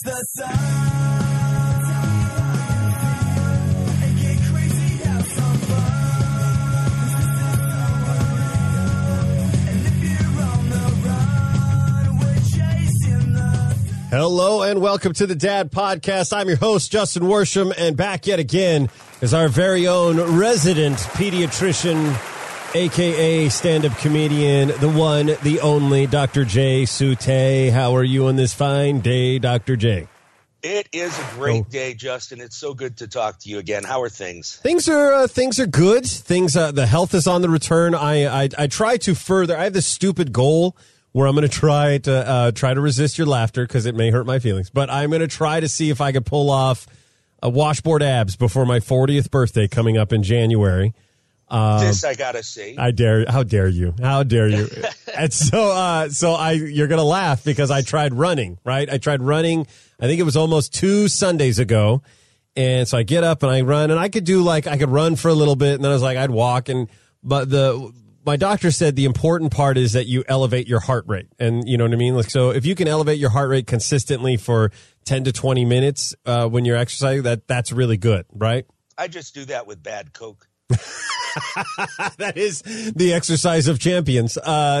the sun. And get crazy, have some fun. And if you're on the run, we're chasing the sun. Hello and welcome to the Dad Podcast. I'm your host, Justin Worsham, and back yet again is our very own resident pediatrician, a.k.a. stand-up comedian, the one, the only, Dr. Jay Sute. How are you on this fine day, Dr. J? It is a great day, Justin. It's so good to talk to you again. How are things? Things are good. The health is on the return. I try to further. I have this stupid goal where I'm going to try to resist your laughter because it may hurt my feelings. But I'm going to try to see if I could pull off a washboard abs before my 40th birthday coming up in January. This I gotta see. I dare. How dare you? How dare you? And you're gonna laugh because I tried running. Right? I tried running. I think it was almost 2 Sundays ago. And so I get up and I run, and I could run for a little bit, and then I was like, I'd walk. But my doctor said the important part is that you elevate your heart rate, and you know what I mean. Like, so if you can elevate your heart rate consistently for 10 to 20 minutes when you're exercising, that's really good, right? I just do that with bad Coke. That is the exercise of champions.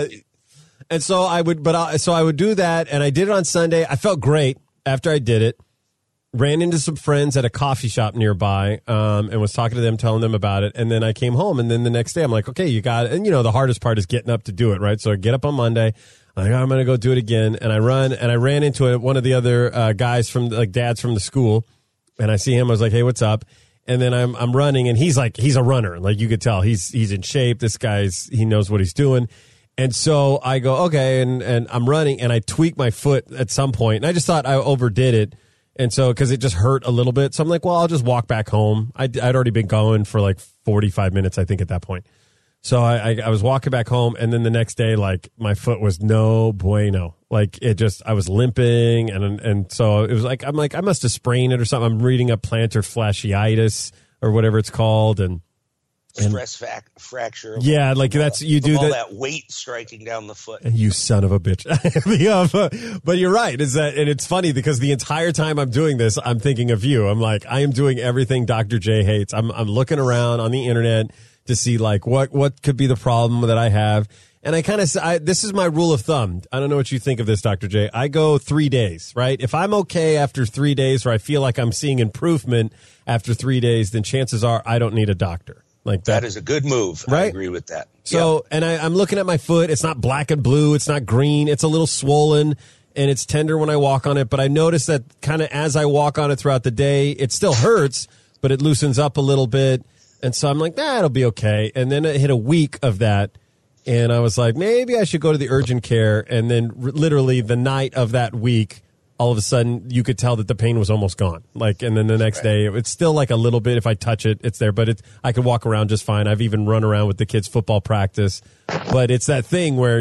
And so I would do that, and I did it on Sunday. I felt great after I did it. Ran into some friends at a coffee shop nearby, and was talking to them, telling them about it. And then I came home, and then the next day I'm like, okay, you got it. And the hardest part is getting up to do it, right? So I get up on Monday. I'm like, I'm going to go do it again. And I run, and I ran into one of the other guys from dads from the school, and I see him. I was like, hey, what's up? And then I'm running, and he's a runner. Like, you could tell he's in shape. This he knows what he's doing. And so I go, okay, and I'm running, and I tweak my foot at some point. And I just thought I overdid it. And so, because it just hurt a little bit. So I'm like, well, I'll just walk back home. I'd already been going for like 45 minutes, I think, at that point. So I was walking back home, and then the next day, like, my foot was no bueno. Like, I was limping, and so it was like, I'm like, I must have sprained it or something. I'm reading up plantar fasciitis or whatever it's called, and stress fracture. Yeah, like you do all that weight striking down the foot. You son of a bitch. Yeah, but you're right. And it's funny because the entire time I'm doing this, I'm thinking of you. I'm like, I am doing everything Dr. J hates. I'm looking around on the internet to see like what could be the problem that I have. And this is my rule of thumb. I don't know what you think of this, Dr. J. I go 3 days, right? If I'm okay after 3 days, or I feel like I'm seeing improvement after 3 days, then chances are I don't need a doctor. Like that is a good move. Right? I agree with that. So, yep. And I'm looking at my foot. It's not black and blue. It's not green. It's a little swollen, and it's tender when I walk on it. But I notice that kind of as I walk on it throughout the day, it still hurts, but it loosens up a little bit. And so I'm like, it'll be okay. And then it hit a week of that, and I was like, maybe I should go to the urgent care. And then literally the night of that week, all of a sudden you could tell that the pain was almost gone. Like, and then the next day, it's still like a little bit. If I touch it, it's there, but I could walk around just fine. I've even run around with the kids' football practice, but it's that thing where,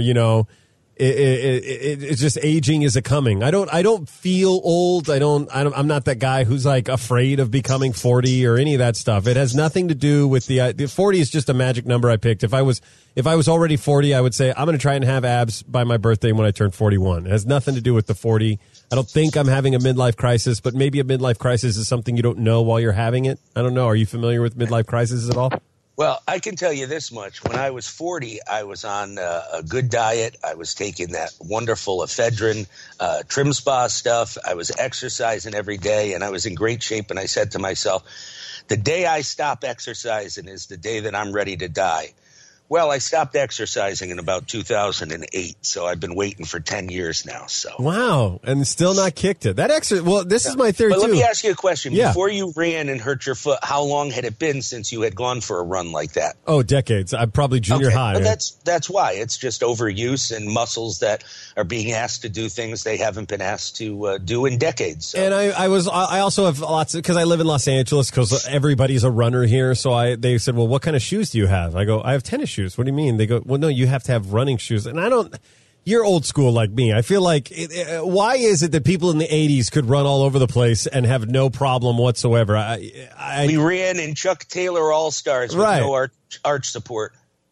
it's just aging is a coming. I don't feel old. I'm not that guy who's like afraid of becoming 40 or any of that stuff. It has nothing to do with the 40 is just a magic number I picked. If I was already 40, I would say I'm going to try and have abs by my birthday when I turn 41. It has nothing to do with the 40. I don't think I'm having a midlife crisis, but maybe a midlife crisis is something you don't know while you're having it. I don't know. Are you familiar with midlife crises at all? Well, I can tell you this much. When I was 40, I was on a good diet. I was taking that wonderful ephedrine, Trim Spa stuff. I was exercising every day, and I was in great shape. And I said to myself, the day I stop exercising is the day that I'm ready to die. Well, I stopped exercising in about 2008, so I've been waiting for 10 years now. So wow, and still not kicked it. Well, this is my theory, but too. Let me ask you a question. Yeah. Before you ran and hurt your foot, how long had it been since you had gone for a run like that? Oh, decades. I'm probably junior high. But that's why. It's just overuse and muscles that are being asked to do things they haven't been asked to do in decades. So. And I also have lots because I live in Los Angeles because everybody's a runner here. So they said, well, what kind of shoes do you have? I go, I have tennis shoes. What do you mean? They go, well, no, you have to have running shoes. And you're old school like me. I feel like, why is it that people in the 80s could run all over the place and have no problem whatsoever? We ran in Chuck Taylor All-Stars with no arch support.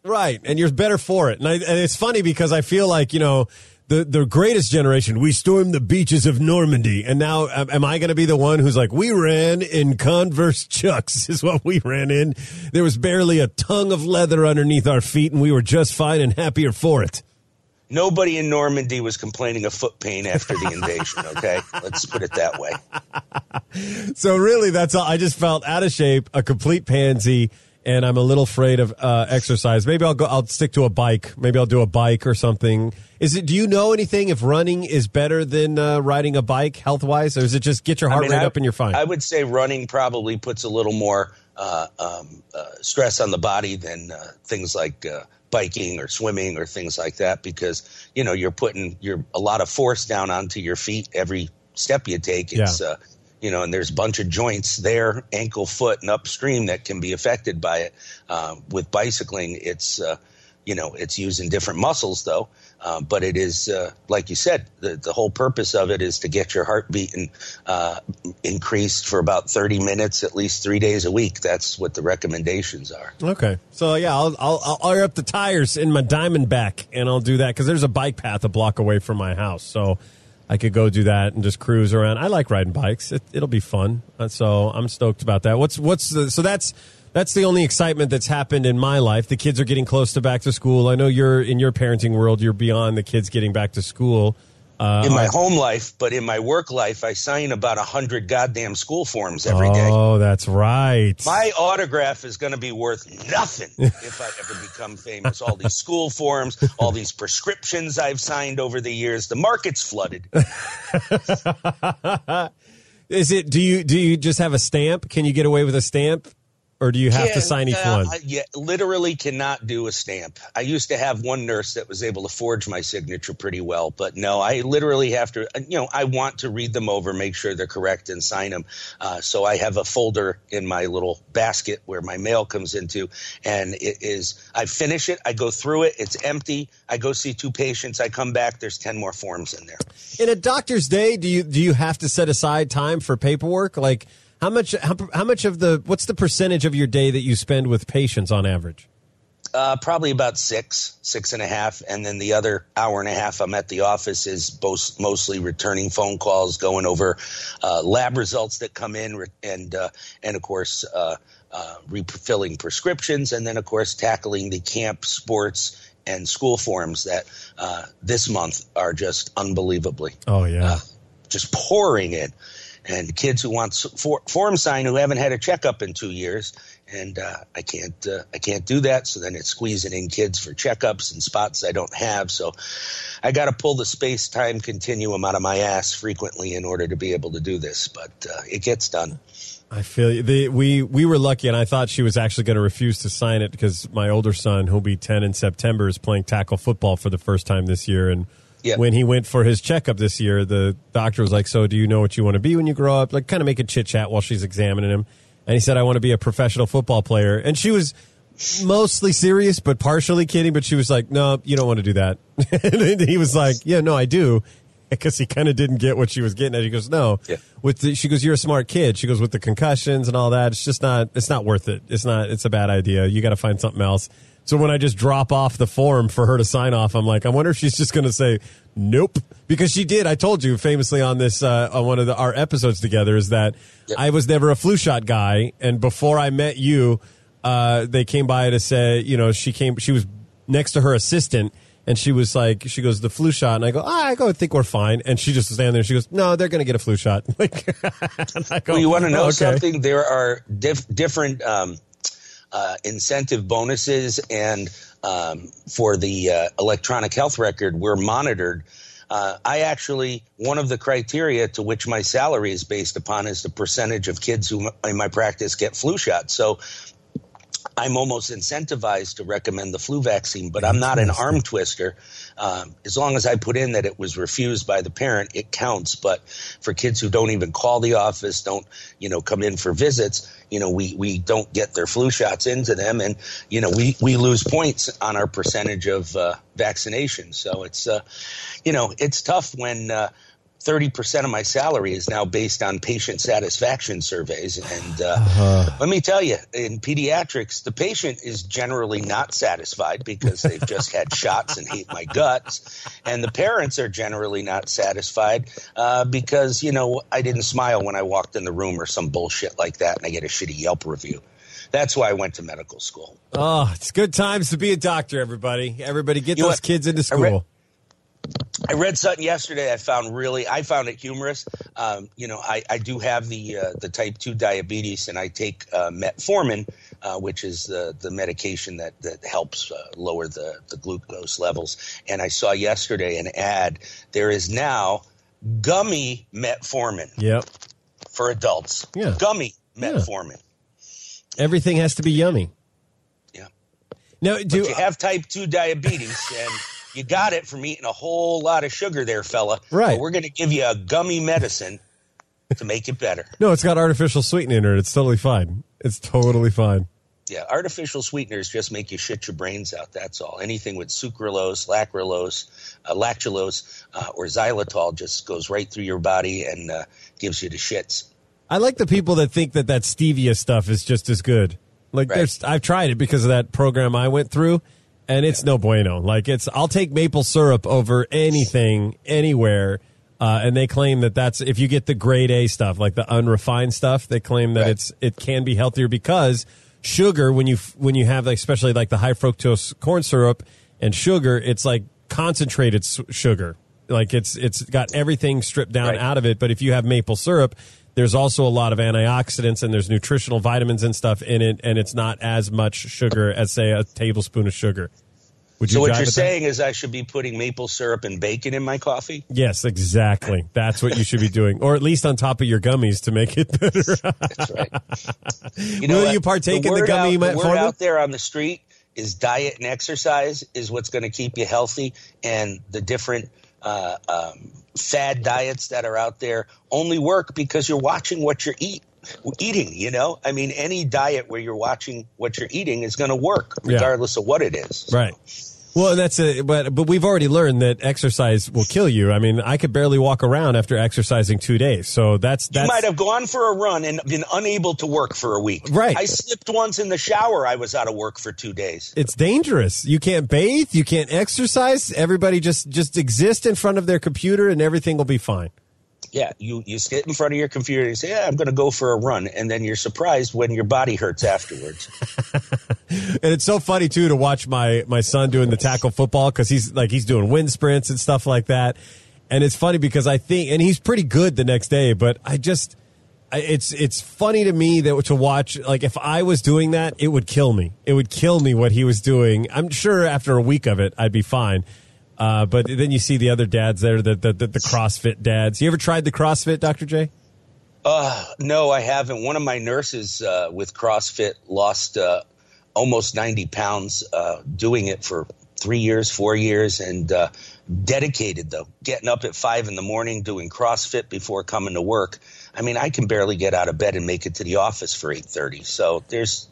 Right, and you're better for it. And it's funny because I feel like, the greatest generation, we stormed the beaches of Normandy. And now am I going to be the one who's like, we ran in Converse Chucks is what we ran in. There was barely a tongue of leather underneath our feet, and we were just fine and happier for it. Nobody in Normandy was complaining of foot pain after the invasion, okay? Let's put it that way. So really, that's all. I just felt out of shape, a complete pansy, and I'm a little afraid of exercise. Maybe I'll stick to a bike. Maybe I'll do a bike or something. Do you know anything if running is better than riding a bike health-wise, or is it just get your heart rate up and you're fine? I would say running probably puts a little more stress on the body than things like biking or swimming or things like that, because you're putting a lot of force down onto your feet every step you take. It's and there's a bunch of joints there, ankle, foot, and upstream that can be affected by it. With bicycling, it's it's using different muscles though, but it is like you said, the whole purpose of it is to get your heart beating increased for about 30 minutes, at least 3 days a week. That's what the recommendations are. Okay, so yeah, I'll air up the tires in my Diamondback, and I'll do that because there's a bike path a block away from my house, so I could go do that and just cruise around. I like riding bikes; it'll be fun. So I'm stoked about that. That's the only excitement that's happened in my life. The kids are getting close to back to school. I know you're in your parenting world. You're beyond the kids getting back to school. In my home life, but in my work life, I sign about 100 goddamn school forms every day. Oh, that's right. My autograph is going to be worth nothing if I ever become famous. All these school forms, all these prescriptions I've signed over the years, the market's flooded. Do you just have a stamp? Can you get away with a stamp? Or do you have to sign each one? Literally cannot do a stamp. I used to have one nurse that was able to forge my signature pretty well, but no, I literally have to, I want to read them over, make sure they're correct, and sign them. So I have a folder in my little basket where my mail comes into, and I finish it, I go through it, it's empty, I go see 2 patients, I come back, there's 10 more forms in there. In a doctor's day, do you have to set aside time for paperwork? Like, How much what's the percentage of your day that you spend with patients on average? Probably about 6.5. And then the other hour and a half I'm at the office is mostly returning phone calls, going over lab results that come in, and of course, refilling prescriptions. And then, of course, tackling the camp, sports, and school forms that this month are just unbelievably just pouring in. And kids who want form sign who haven't had a checkup in 2 years, and I can't do that. So then it's squeezing in kids for checkups and spots I don't have. So I got to pull the space-time continuum out of my ass frequently in order to be able to do this. But it gets done. I feel you. We were lucky, and I thought she was actually going to refuse to sign it because my older son, who'll be 10 in September, is playing tackle football for the first time this year, and when he went for his checkup this year, the doctor was like, so do you know what you want to be when you grow up? Like, kind of make a chit-chat while she's examining him. And he said, I want to be a professional football player. And she was mostly serious but partially kidding, but she was like, no, you don't want to do that. And he was like, yeah, no, I do. Because he kind of didn't get what she was getting at. He goes, no. Yeah. She goes, you're a smart kid. She goes, with the concussions and all that, it's not worth it. It's a bad idea. You got to find something else. So when I just drop off the form for her to sign off, I'm like, I wonder if she's just going to say nope, because she did. I told you famously on this on one of our episodes together is that I was never a flu shot guy, and before I met you, they came by to say, she was next to her assistant, and she was like, she goes, the flu shot, and I go, I think we're fine, and she just standing there, and she goes, no, they're going to get a flu shot. Like, I go, well, you want to know okay. something? There are different incentive bonuses, and for the electronic health record, we're monitored. One of the criteria to which my salary is based upon is the percentage of kids who in my practice get flu shots. So I'm almost incentivized to recommend the flu vaccine, but I'm not an arm twister. As long as I put in that it was refused by the parent, it counts. But for kids who don't even call the office, don't, come in for visits, we don't get their flu shots into them. And, we lose points on our percentage of vaccination. So it's, it's tough when 30% of my salary is now based on patient satisfaction surveys. And let me tell you, in pediatrics, the patient is generally not satisfied because they've just had shots and hate my guts. And the parents are generally not satisfied because, I didn't smile when I walked in the room or some bullshit like that, and I get a shitty Yelp review. That's why I went to medical school. Oh, it's good times to be a doctor, everybody. Everybody get those kids into school. I read something yesterday I found it humorous. I do have the type 2 diabetes, and I take metformin, which is the medication that helps lower the glucose levels. And I saw yesterday an ad. There is now gummy metformin for adults. Yeah. Gummy metformin. Everything has to be yummy. Yeah. Now, But you have type 2 diabetes, and you got it from eating a whole lot of sugar there, fella. Right. But we're going to give you a gummy medicine to make it better. No, it's got artificial sweetener in it. It's totally fine. It's totally fine. Yeah, artificial sweeteners just make you shit your brains out, that's all. Anything with sucralose, lactulose, or xylitol just goes right through your body and gives you the shits. I like the people that think that stevia stuff is just as good. Like, I've tried it because of that program I went through, and it's no bueno. Like, I'll take maple syrup over anything, anywhere. And they claim that that's, if you get the grade A stuff, like the unrefined stuff, they claim that it can be healthier because sugar, when you have, especially like the high fructose corn syrup and sugar, it's like concentrated sugar. Like it's got everything stripped down out of it. But if you have maple syrup, there's also a lot of antioxidants and there's nutritional vitamins and stuff in it, and it's not as much sugar as, say, a tablespoon of sugar. So what you're saying is I should be putting maple syrup and bacon in my coffee? Yes, exactly. That's what you should be doing, or at least on top of your gummies to make it better. That's right. Will you partake in the gummy The word out there on the street is diet and exercise is what's going to keep you healthy, and the different fad diets that are out there only work because you're watching what you're eating. I mean, any diet where you're watching what you're eating is going to work regardless of what it is. Right. Well, but we've already learned that exercise will kill you. I mean, I could barely walk around after exercising 2 days. So that's you might have gone for a run and been unable to work for a week. Right. I slipped once in the shower. I was out of work for 2 days. It's dangerous. You can't bathe. You can't exercise. Everybody just exist in front of their computer and everything will be fine. Yeah, you sit in front of your computer and say, I'm going to go for a run. And then you're surprised when your body hurts afterwards. And it's so funny, too, to watch my son doing the tackle football because he's doing wind sprints and stuff like that. And it's funny because I think – and he's pretty good the next day, but it's funny to me that to watch – like if I was doing that, it would kill me. It would kill me what he was doing. I'm sure after a week of it, I'd be fine. But then you see the other dads there, the CrossFit dads. You ever tried the CrossFit, Dr. J? No, I haven't. One of my nurses with CrossFit lost almost 90 pounds doing it for 3 years, 4 years, and dedicated, though, getting up at 5 in the morning, doing CrossFit before coming to work. I mean, I can barely get out of bed and make it to the office for 8:30. So there's,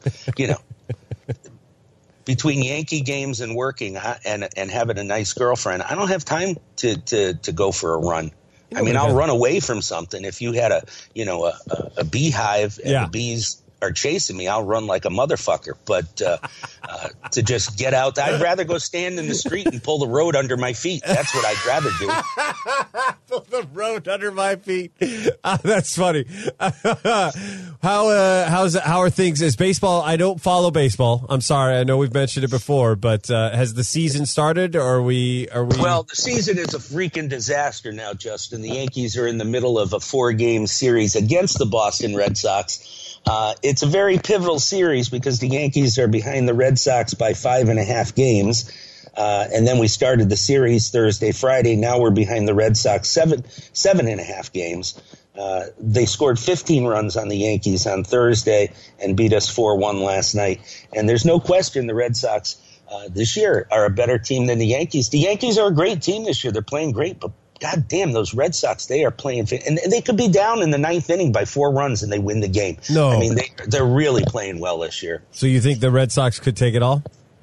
between Yankee games and working and having a nice girlfriend, I don't have time to go for a run. I mean, I'll run away from something. If you had a beehive and the bees are chasing me, I'll run like a motherfucker. But to just get out, I'd rather go stand in the street and pull the road under my feet. That's what I'd rather do. Pull the road under my feet. That's funny. How are things? Is baseball? I don't follow baseball. I'm sorry. I know we've mentioned it before, but has the season started? Or are we? Well, the season is a freaking disaster now, Justin. The Yankees are in the middle of a 4-game series against the Boston Red Sox. It's a very pivotal series because the Yankees are behind the Red Sox by 5.5 games. And then we started the series Thursday, Friday. Now we're behind the Red Sox 7.5 games. They scored 15 runs on the Yankees on Thursday and beat us 4-1 last night. And there's no question the Red Sox this year are a better team than the Yankees. The Yankees are a great team this year. They're playing great, but God damn, those Red Sox, they are playing. And they could be down in the 9th inning by 4 runs and they win the game. No. I mean, they're really playing well this year. So you think the Red Sox could take it all?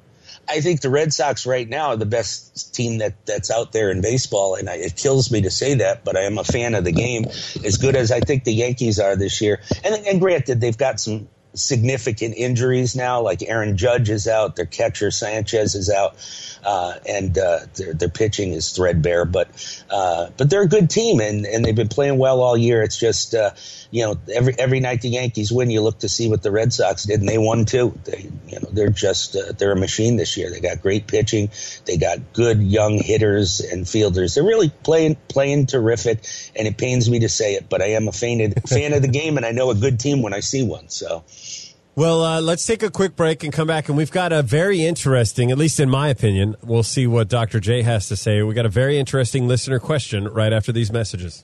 I think the Red Sox right now are the best team that's out there in baseball, and it kills me to say that, but I am a fan of the game, as good as I think the Yankees are this year. And granted, they've got some significant injuries now, like Aaron Judge is out, their catcher Sanchez is out, and their pitching is threadbare. But they're a good team, and they've been playing well all year. It's just every night the Yankees win, you look to see what the Red Sox did, and they won too. They're a machine this year. They got great pitching, they got good young hitters and fielders. They're really playing terrific, and it pains me to say it, but I am a fan of the game, and I know a good team when I see one. So. Well, let's take a quick break and come back. And we've got a very interesting, at least in my opinion, we'll see what Dr. J has to say. We got a very interesting listener question right after these messages.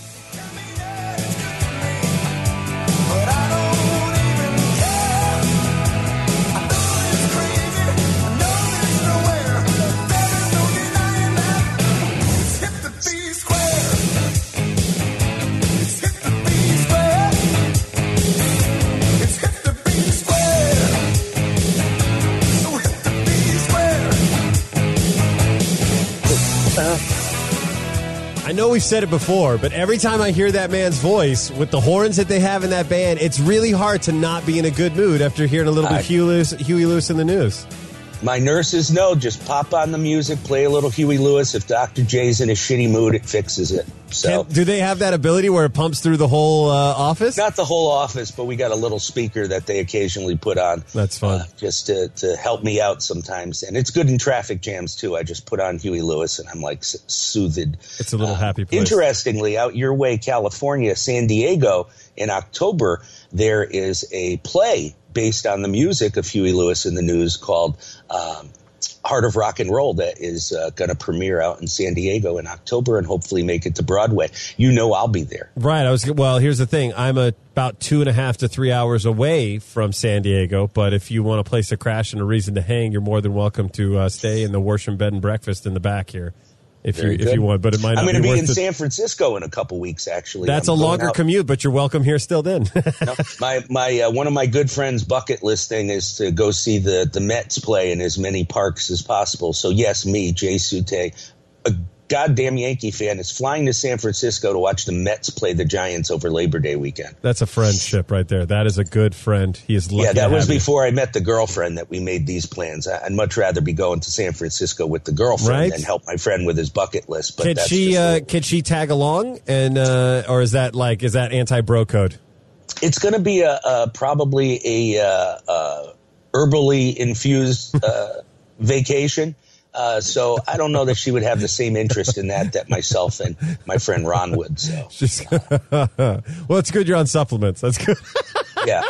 But I don't even care. I know it's crazy. I know there's nowhere. There's no denying that. It's hip to be square. It's hip to be square. It's hip to be square. So hip to be square. I know we've said it before, but every time I hear that man's voice with the horns that they have in that band, it's really hard to not be in a good mood after hearing a little bit of Huey Lewis in the news. My nurses know, just pop on the music, play a little Huey Lewis. If Dr. J's in a shitty mood, it fixes it. So Do they have that ability where it pumps through the whole office? not the whole office, but we got a little speaker that they occasionally put on. That's fun. Just to help me out sometimes. And it's good in traffic jams, too. I just put on Huey Lewis, and I'm like soothed. It's a little happy place. Interestingly, out your way, California, San Diego, in October, there is a play based on the music of Huey Lewis in the News called Heart of Rock and Roll that is going to premiere out in San Diego in October and hopefully make it to Broadway. You know I'll be there. Right. Well, here's the thing. I'm about 2.5 to 3 hours away from San Diego, but if you want a place to crash and a reason to hang, you're more than welcome to stay in the Worsham Bed and Breakfast in the back here. If you want, but it might not I'm going to be in worth it. San Francisco in a couple weeks, actually. That's I'm a going longer out. commute, but you're welcome here still then. No, my one of my good friends' bucket list thing is to go see the Mets play in as many parks as possible. So yes, me, Jay Sute, a goddamn Yankee fan, is flying to San Francisco to watch the Mets play the Giants over Labor Day weekend. That's a friendship right there. That is a good friend. He is lucky. Yeah, that to was have you. before I met the girlfriend that we made these plans. I'd much rather be going to San Francisco with the girlfriend Right. than help my friend with his bucket list. But Can that's she just can she tag along and or is that anti-bro code? it's going to be probably a herbally infused vacation. So I don't know that she would have the same interest in that myself and my friend Ron would. So Well, it's good you're on supplements. That's good. yeah.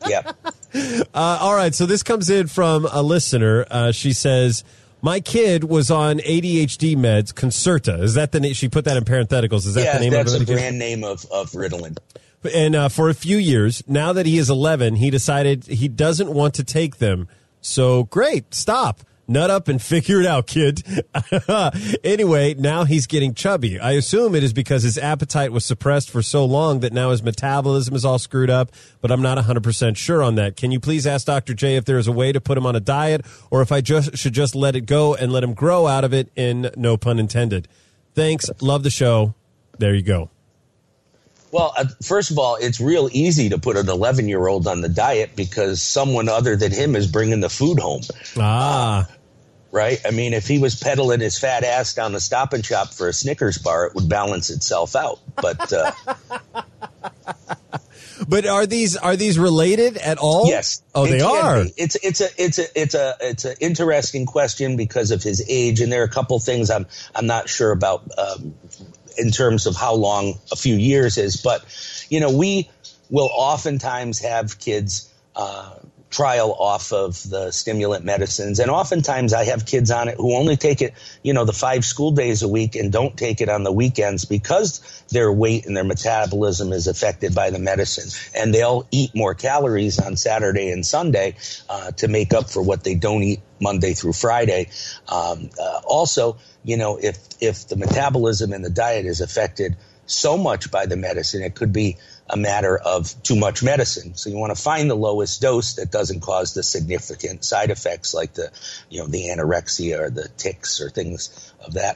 All right, so this comes in from a listener. She says, my kid was on ADHD meds, Concerta. Is that the name? She put that in parentheticals. Is that Yeah, the name that's of a it? brand name of Ritalin. And for a few years, now that he is 11, he decided he doesn't want to take them. So great, stop. Nut up and figure it out, kid. Anyway, now he's getting chubby. I assume it is because his appetite was suppressed for so long that now his metabolism is all screwed up, but I'm not 100% sure on that. Can you please ask Dr. J if there is a way to put him on a diet or if I should just let it go and let him grow out of it, in no pun intended. Thanks. Love the show. There you go. Well, first of all, it's real easy to put an 11-year-old on the diet because someone other than him is bringing the food home. Right? I mean, if he was peddling his fat ass down the Stop and Shop for a Snickers bar, it would balance itself out. But But are these related at all? yes, Oh, they it can are. be. It's an interesting question because of his age, and there are a couple things I'm not sure about in terms of how long a few years is. But we will oftentimes have kids trial off of the stimulant medicines. And oftentimes I have kids on it who only take it, the 5 school days a week and don't take it on the weekends because their weight and their metabolism is affected by the medicine. And they'll eat more calories on Saturday and Sunday to make up for what they don't eat Monday through Friday. Also, if the metabolism and the diet is affected so much by the medicine, it could be a matter of too much medicine. So you want to find the lowest dose that doesn't cause the significant side effects like the anorexia or the tics or things of that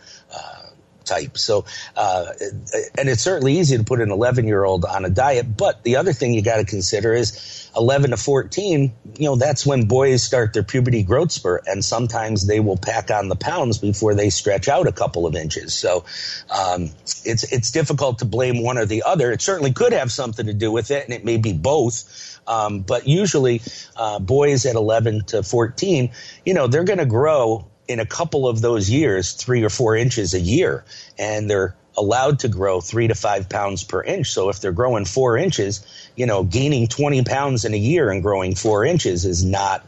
type. So, and it's certainly easy to put an 11-year-old on a diet. But the other thing you got to consider is 11 to 14, that's when boys start their puberty growth spurt. And sometimes they will pack on the pounds before they stretch out a couple of inches. So, it's difficult to blame one or the other. It certainly could have something to do with it, and it may be both. But usually, boys at 11 to 14, they're going to grow in a couple of those years, 3 or 4 inches a year, and they're allowed to grow 3 to 5 pounds per inch. So if they're growing 4 inches, gaining 20 pounds in a year and growing 4 inches is not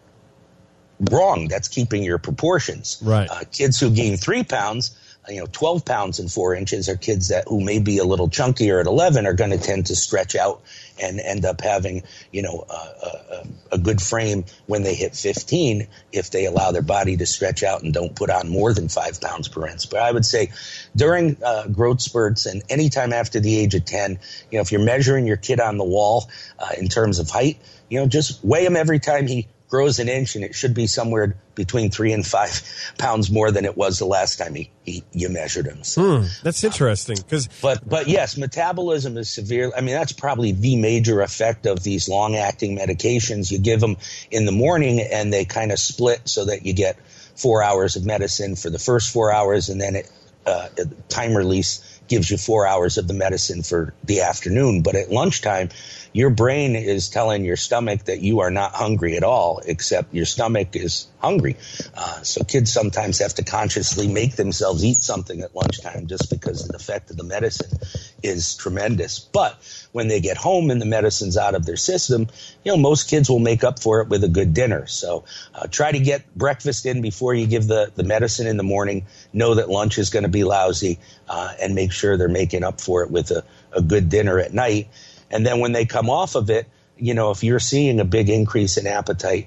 wrong. That's keeping your proportions. Right. Kids who gain 3 pounds, 12 pounds and 4 inches are kids who may be a little chunkier at 11 are going to tend to stretch out and end up having, a good frame when they hit 15 if they allow their body to stretch out and don't put on more than 5 pounds per inch. But I would say during growth spurts and anytime after the age of 10, if you're measuring your kid on the wall in terms of height, just weigh him every time he grows an inch, and it should be somewhere between 3 and 5 pounds more than it was the last time you measured him. So, that's interesting. But yes, metabolism is severe. I mean, that's probably the major effect of these long-acting medications. You give them in the morning, and they kind of split so that you get 4 hours of medicine for the first 4 hours, and then time release gives you 4 hours of the medicine for the afternoon. But at lunchtime, your brain is telling your stomach that you are not hungry at all, except your stomach is hungry. So kids sometimes have to consciously make themselves eat something at lunchtime just because the effect of the medicine is tremendous. But when they get home and the medicine's out of their system, most kids will make up for it with a good dinner. So try to get breakfast in before you give the medicine in the morning. Know that lunch is going to be lousy, and make sure they're making up for it with a good dinner at night. And then when they come off of it, if you're seeing a big increase in appetite,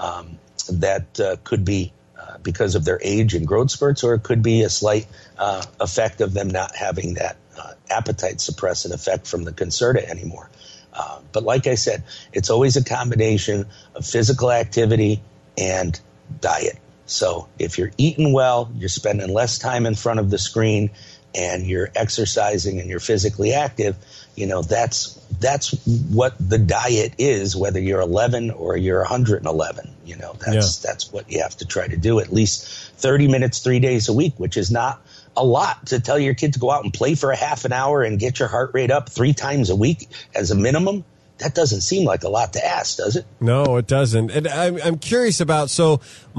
that could be because of their age and growth spurts, or it could be a slight effect of them not having that appetite suppressant effect from the Concerta anymore. But like I said, it's always a combination of physical activity and diet. So if you're eating well, you're spending less time in front of the screen, and you're exercising and you're physically active, that's what the diet is, whether you're 11 or you're 111. That's what you have to try to do, at least 30 minutes, 3 days a week, which is not a lot to tell your kid to go out and play for a half an hour and get your heart rate up 3 times a week as a minimum. That doesn't seem like a lot to ask, does it? No, it doesn't. And I'm curious about, so the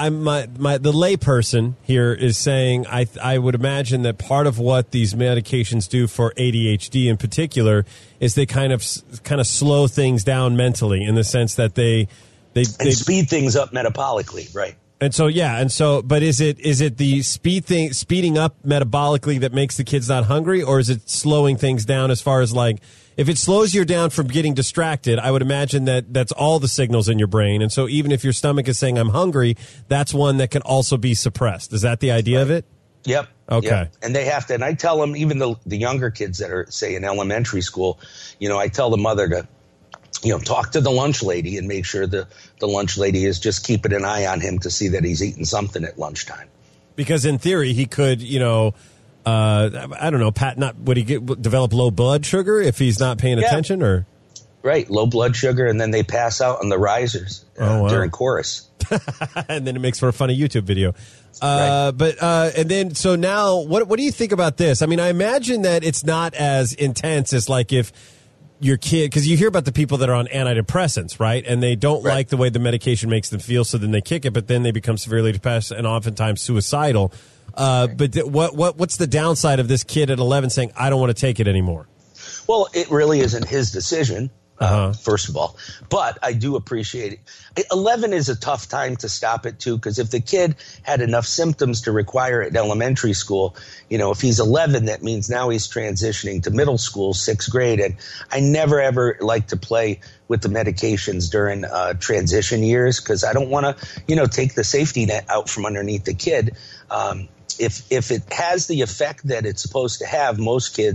layperson here is saying, I would imagine that part of what these medications do for ADHD in particular is they kind of slow things down mentally, in the sense that they speed things up metabolically, right? And so, but is it the speeding up metabolically that makes the kids not hungry, or is it slowing things down as far as like, if it slows you down from getting distracted, I would imagine that that's all the signals in your brain. And so even if your stomach is saying I'm hungry, that's one that can also be suppressed. Is that the idea of it? Yep. Okay. Yep. And they have to, and I tell them, even the younger kids that are, say, in elementary school, I tell the mother to, talk to the lunch lady and make sure the lunch lady is just keeping an eye on him to see that he's eating something at lunchtime. Because in theory, he could, I don't know, would he develop low blood sugar if he's not paying attention, or? Right, low blood sugar, and then they pass out on the risers during chorus. And then it makes for a funny YouTube video. Right. But and then, so now, what do you think about this? I mean, I imagine that it's not as intense as like if your kid, because you hear about the people that are on antidepressants, right? And they don't like the way the medication makes them feel, so then they kick it, but then they become severely depressed and oftentimes suicidal. But what's the downside of this kid at 11 saying, I don't want to take it anymore? Well, it really isn't his decision, first of all. But I do appreciate it. 11 is a tough time to stop it, too, because if the kid had enough symptoms to require it in elementary school, if he's 11, that means now he's transitioning to middle school, 6th grade. And I never, ever like to play with the medications during transition years, because I don't want to, take the safety net out from underneath the kid. If it has the effect that it's supposed to have, most kids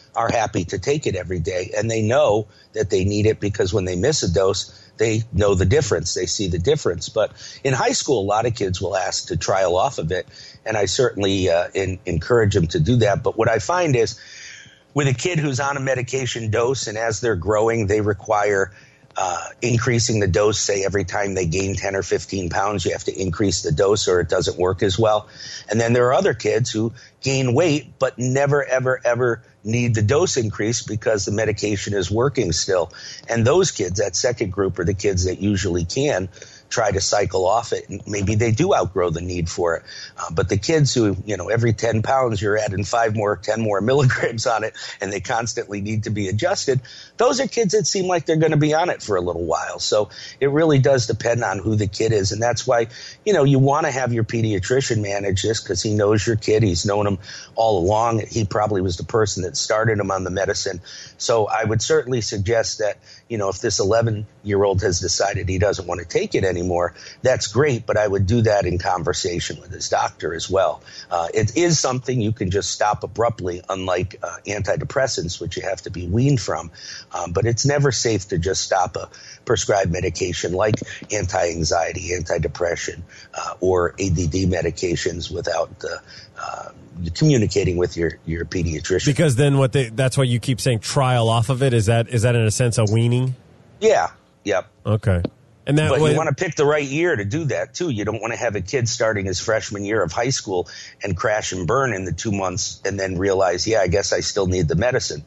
are happy to take it every day, and they know that they need it because when they miss a dose, they know the difference. They see the difference. But in high school, a lot of kids will ask to trial off of it, and I certainly encourage them to do that. But what I find is with a kid who's on a medication dose, and as they're growing, they require increasing the dose, say every time they gain 10 or 15 pounds, you have to increase the dose or it doesn't work as well. And then there are other kids who gain weight but never, ever, ever need the dose increase because the medication is working still. And those kids, that second group, are the kids that usually can try to cycle off it, and maybe they do outgrow the need for it. But the kids who, every 10 pounds you're adding 10 more milligrams on it, and they constantly need to be adjusted, those are kids that seem like they're going to be on it for a little while. So it really does depend on who the kid is, and that's why, you want to have your pediatrician manage this because he knows your kid. He's known him all along. He probably was the person that started him on the medicine. So I would certainly suggest that, if this 11-year-old has decided he doesn't want to take it anymore, that's great, but I would do that in conversation with his doctor as well. It is something you can just stop abruptly, unlike antidepressants, which you have to be weaned from. But it's never safe to just stop a prescribed medication like anti-anxiety, antidepression, or ADD medications without communicating with your pediatrician. Because then that's why you keep saying trial off of it. Is that in a sense a weaning? Yeah. Yep. Okay. And that but you want to pick the right year to do that too. You don't want to have a kid starting his freshman year of high school and crash and burn in the 2 months and then realize, I guess I still need the medicine.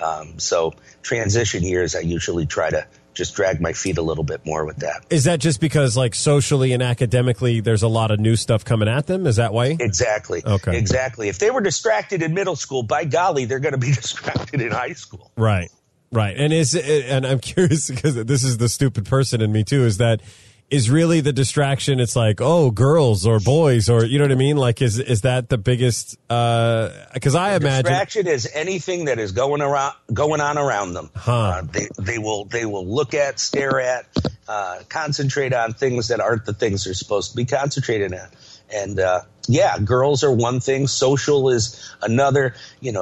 So transition years, I usually try to just drag my feet a little bit more with that. Is that just because like socially and academically there's a lot of new stuff coming at them? Is that why? Exactly. Okay. Exactly. If they were distracted in middle school, by golly, they're going to be distracted in high school. Right. Right. And I'm curious because this is the stupid person in me too, is really the distraction. It's like, oh, girls or boys or, you know what I mean? Like, is that the biggest, cause I imagine distraction is anything that is going on around them. Huh. They will look at, stare at, concentrate on things that aren't the things they're supposed to be concentrated on. And, girls are one thing. Social is another.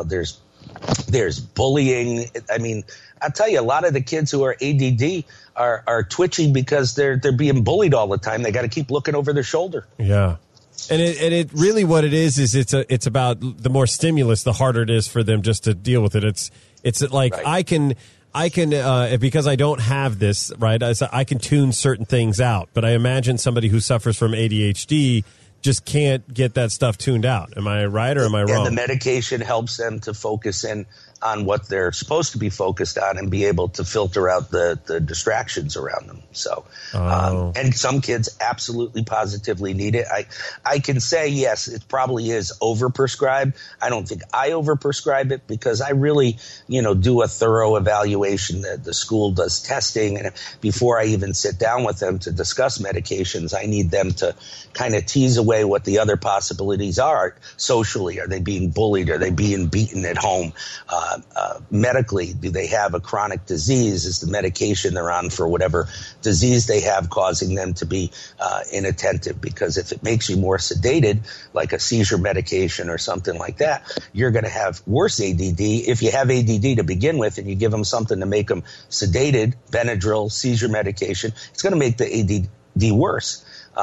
There's bullying. I mean, I'll tell you, a lot of the kids who are ADD are twitchy because they're being bullied all the time. They got to keep looking over their shoulder. Yeah. And it really what it is it's about the more stimulus, the harder it is for them just to deal with it. It's like right. I can because I don't have this, right, I can tune certain things out. But I imagine somebody who suffers from ADHD just can't get that stuff tuned out. Am I right or am I wrong? And the medication helps them to focus in on what they're supposed to be focused on and be able to filter out the distractions around them. So, and some kids absolutely positively need it. I can say, yes, it probably is overprescribed. I don't think I overprescribe it because I really, do a thorough evaluation. The school does testing. And before I even sit down with them to discuss medications, I need them to kind of tease away what the other possibilities are socially. Are they being bullied? Are they being beaten at home? Medically, do they have a chronic disease? Is the medication they're on for whatever disease they have causing them to be inattentive? Because if it makes you more sedated, like a seizure medication or something like that, you're going to have worse ADD. If you have ADD to begin with and you give them something to make them sedated, Benadryl, seizure medication, it's going to make the ADD worse.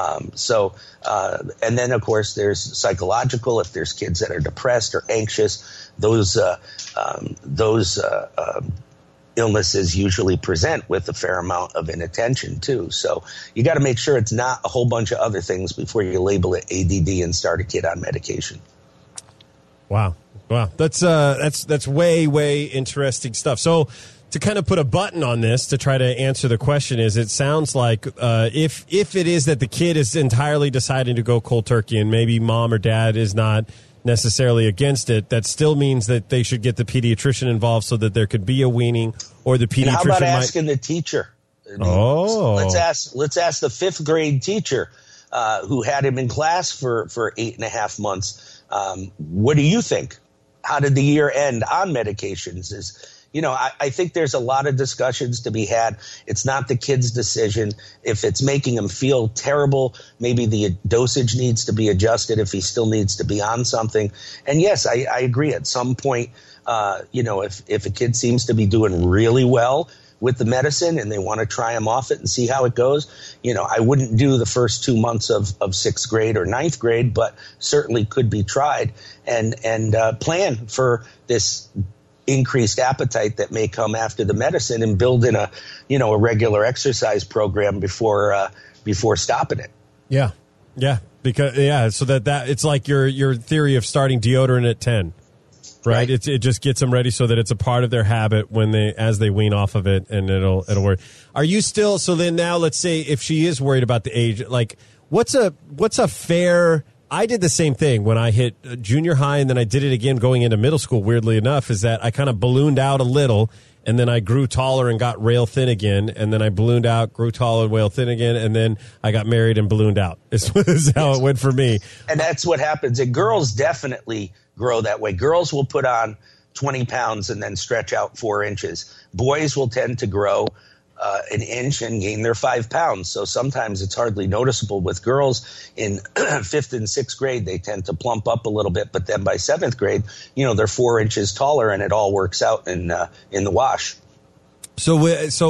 And then of course there's psychological. If there's kids that are depressed or anxious, those illnesses usually present with a fair amount of inattention too. So you got to make sure it's not a whole bunch of other things before you label it ADD and start a kid on medication. Wow. That's way interesting stuff. So to kind of put a button on this to try to answer the question is, it sounds like if it is that the kid is entirely deciding to go cold turkey and maybe mom or dad is not necessarily against it, that still means that they should get the pediatrician involved so that there could be a weaning, or the pediatrician and how about asking the teacher? Let's ask the 5th grade teacher who had him in class for 8.5 months. What do you think? How did the year end on medications? I think there's a lot of discussions to be had. It's not the kid's decision. If it's making him feel terrible, maybe the dosage needs to be adjusted if he still needs to be on something. And yes, I agree. At some point, if a kid seems to be doing really well with the medicine and they want to try him off it and see how it goes, I wouldn't do the first 2 months of sixth grade or ninth grade, but certainly could be tried and plan for this increased appetite that may come after the medicine and build in a regular exercise program before stopping it. Yeah. So that it's like your theory of starting deodorant at 10, right? It just gets them ready so that it's a part of their habit as they wean off of it, and it'll work. Are you still, so then now let's say if she is worried about the age, like what's a fair, I did the same thing when I hit junior high, and then I did it again going into middle school, weirdly enough, is that I kind of ballooned out a little, and then I grew taller and got rail thin again, and then I ballooned out, grew taller and rail thin again, and then I got married and ballooned out. Is how it went for me. And that's what happens. And girls definitely grow that way. Girls will put on 20 pounds and then stretch out 4 inches. Boys will tend to grow an inch and gain their 5 pounds. So sometimes it's hardly noticeable with girls. In 5th and 6th grade, they tend to plump up a little bit, but then by 7th grade, they're 4 inches taller, and it all works out in the wash. So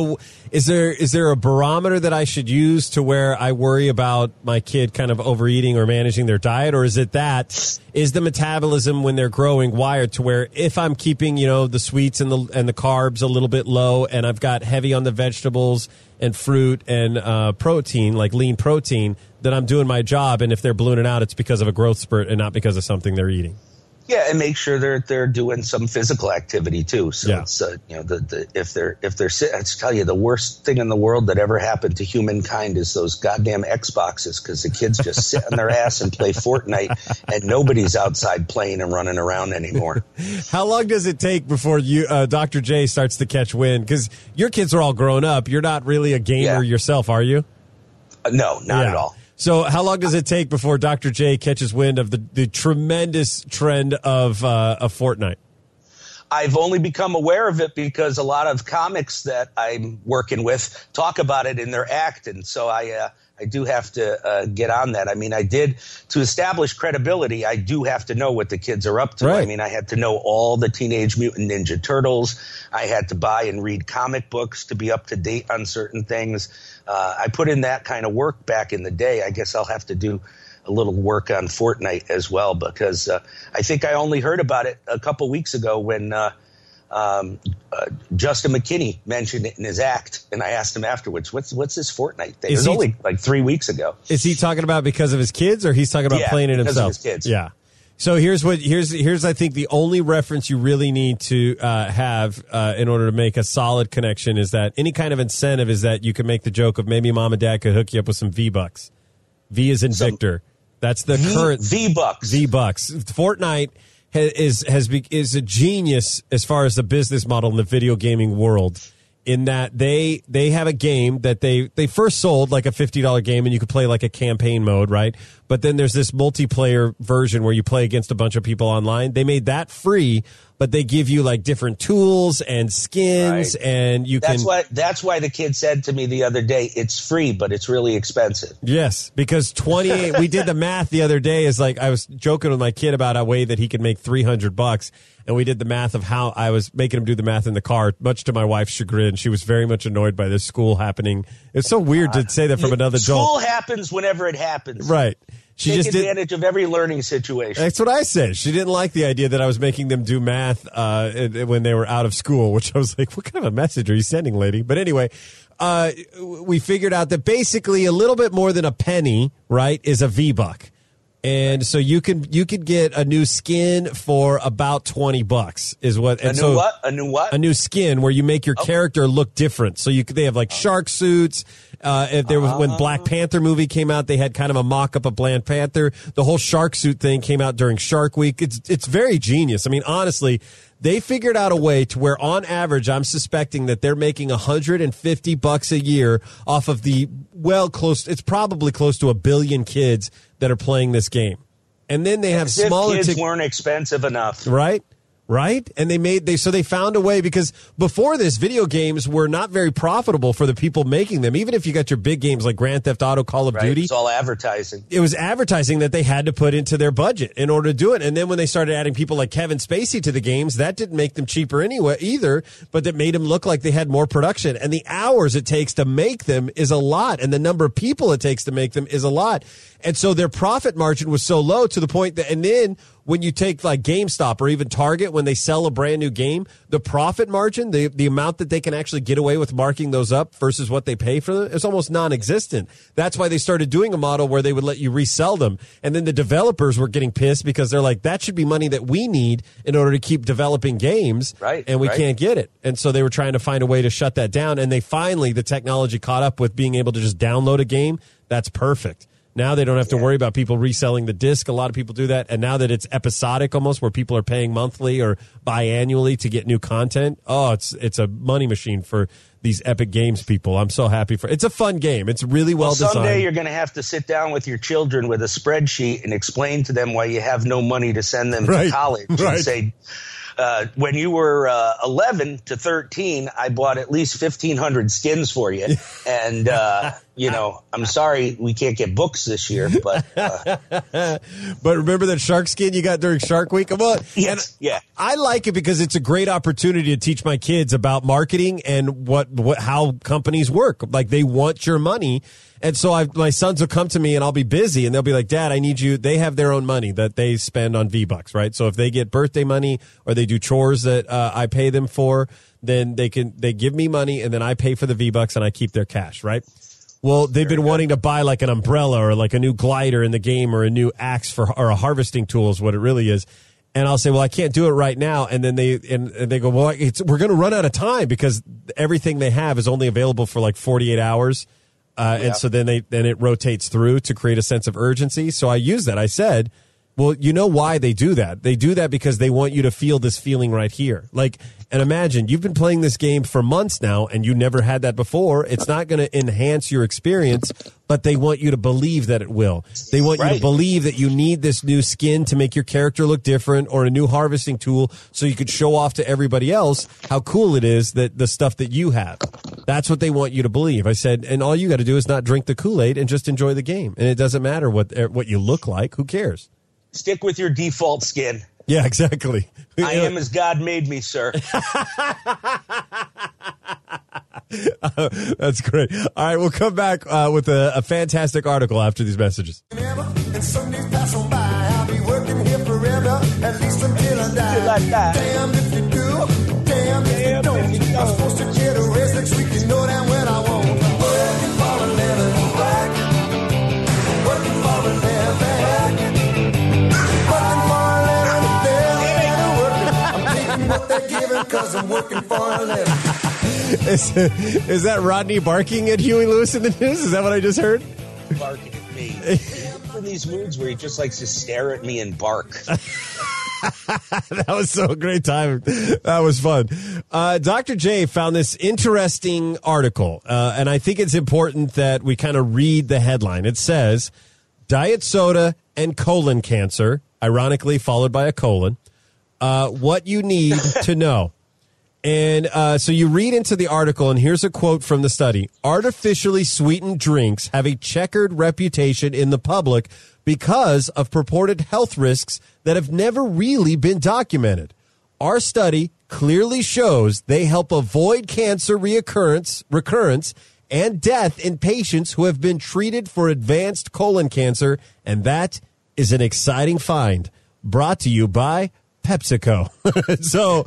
is there a barometer that I should use to where I worry about my kid kind of overeating or managing their diet, or is the metabolism when they're growing wired to where if I'm keeping the sweets and the carbs a little bit low, and I've got heavy on the vegetables and fruit and protein, like lean protein, then I'm doing my job, and if they're ballooning out, it's because of a growth spurt and not because of something they're eating. Yeah, and make sure they're doing some physical activity too. So yeah. It's if they're sitting, I tell you, the worst thing in the world that ever happened to humankind is those goddamn Xboxes, because the kids just sit on their ass and play Fortnite, and nobody's outside playing and running around anymore. How long does it take before Dr. J starts to catch wind? Because your kids are all grown up. You're not really a gamer yourself, are you? No, not at all. So how long does it take before Dr. J catches wind of the tremendous trend of Fortnite? I've only become aware of it because a lot of comics that I'm working with talk about it in their act, and so I do have to get on that. I mean, to establish credibility, I do have to know what the kids are up to. Right. I mean, I had to know all the Teenage Mutant Ninja Turtles. I had to buy and read comic books to be up to date on certain things. I put in that kind of work back in the day. I guess I'll have to do a little work on Fortnite as well, because I think I only heard about it a couple weeks ago when Justin McKinney mentioned it in his act, and I asked him afterwards, what's this Fortnite thing? It was only like 3 weeks ago. Is he talking about because of his kids, or he's talking about playing it himself? Because of his kids. Yeah. So here's I think the only reference you really need to have in order to make a solid connection is that any kind of incentive is that you can make the joke of maybe mom and dad could hook you up with some V-Bucks. V is in Victor. That's the current V-Bucks. V-Bucks. Fortnite is a genius as far as the business model in the video gaming world, in that they have a game that they first sold like a $50 game, and you could play like a campaign mode, right? But then there's this multiplayer version where you play against a bunch of people online. They made that free, but they give you like different tools and skins, right. And that's why the kid said to me the other day, it's free, but it's really expensive. Yes, because 28. We did the math the other day. Is like I was joking with my kid about a way that he could make $300, and we did the math of how I was making him do the math in the car. Much to my wife's chagrin, she was very much annoyed by this school happening. It's so weird to say that from another adult. School happens whenever it happens, right? She Take just advantage of every learning situation. That's what I said. She didn't like the idea that I was making them do math when they were out of school, which I was like, what kind of a message are you sending, lady? But anyway, we figured out that basically a little bit more than a penny, right, is a V-Buck. And so you could get a new skin for about $20 is what. And A new what? A new skin where you make your character look different. So they have like shark suits. If there was when Black Panther movie came out, they had kind of a mock-up of Black Panther. The whole shark suit thing came out during Shark Week. It's very genius. I mean, honestly, they figured out a way to where, on average, I'm suspecting that they're making $150 a year off of it's probably close to 1 billion kids that are playing this game. And then they have smaller kids weren't expensive enough. Right? Right? And they found a way, because before this, video games were not very profitable for the people making them. Even if you got your big games like Grand Theft Auto, Call of Duty. It's all advertising. It was advertising that they had to put into their budget in order to do it. And then when they started adding people like Kevin Spacey to the games, that didn't make them cheaper anyway either, but that made them look like they had more production. And the hours it takes to make them is a lot. And the number of people it takes to make them is a lot. And so their profit margin was so low to the point that, and then when you take like GameStop or even Target, when they sell a brand new game, the profit margin, the amount that they can actually get away with marking those up versus what they pay for them, is almost non-existent. That's why they started doing a model where they would let you resell them. And then the developers were getting pissed because they're like, that should be money that we need in order to keep developing games. Right. And we can't get it. And so they were trying to find a way to shut that down. And they finally, the technology caught up with being able to just download a game. That's perfect. Now they don't have to worry about people reselling the disc. A lot of people do that. And now that it's episodic almost, where people are paying monthly or biannually to get new content, it's a money machine for these Epic Games people. I'm so happy for it. It's a fun game. It's really well designed. Someday you're going to have to sit down with your children with a spreadsheet and explain to them why you have no money to send them to college. And say, when you were 11 to 13, I bought at least 1,500 skins for you. And, I'm sorry we can't get books this year. But but remember that shark skin you got during Shark Week? Yes, yeah. I like it because it's a great opportunity to teach my kids about marketing and how companies work. Like, they want your money. And so my sons will come to me and I'll be busy and they'll be like, Dad, I need you. They have their own money that they spend on V-Bucks, right? So if they get birthday money or they do chores that I pay them for, then they give me money and then I pay for the V-Bucks and I keep their cash, right? Well, they've been wanting to buy like an umbrella or like a new glider in the game or a new axe or a harvesting tool is what it really is. And I'll say, well, I can't do it right now. And then they go, well, we're going to run out of time because everything they have is only available for like 48 hours. And so then it rotates through to create a sense of urgency. So I use that. I said, well, you know why they do that? They do that because they want you to feel this feeling right here. Like, and imagine you've been playing this game for months now and you never had that before. It's not going to enhance your experience, but they want you to believe that it will. They want you to believe that you need this new skin to make your character look different or a new harvesting tool so you could show off to everybody else how cool it is that the stuff that you have. That's what they want you to believe. I said, and all you got to do is not drink the Kool-Aid and just enjoy the game. And it doesn't matter what you look like. Who cares? Stick with your default skin. Yeah, exactly. I am as God made me, sir. That's great. All right, we'll come back with a fantastic article after these messages. And Sundays pass on by. I'll be working here forever, at least until I die. Till I die. Damn if you do, damn if you don't. I'm supposed to get a raise next week, you know damn well I won't. Working for a living, working for a living, working for a living, they're working. I'm taking what they're giving because I'm working for a living. Is that Rodney barking at Huey Lewis in the news? Is that what I just heard? Barking at me. He's in these moods where he just likes to stare at me and bark. That was so great time. That was fun. Dr. J found this interesting article, and I think it's important that we kind of read the headline. It says, diet soda and colon cancer, ironically followed by a colon, what you need to know. And so you read into the article, and here's a quote from the study. Artificially sweetened drinks have a checkered reputation in the public because of purported health risks that have never really been documented. Our study clearly shows they help avoid cancer recurrence, and death in patients who have been treated for advanced colon cancer, and that is an exciting find. Brought to you by PepsiCo. So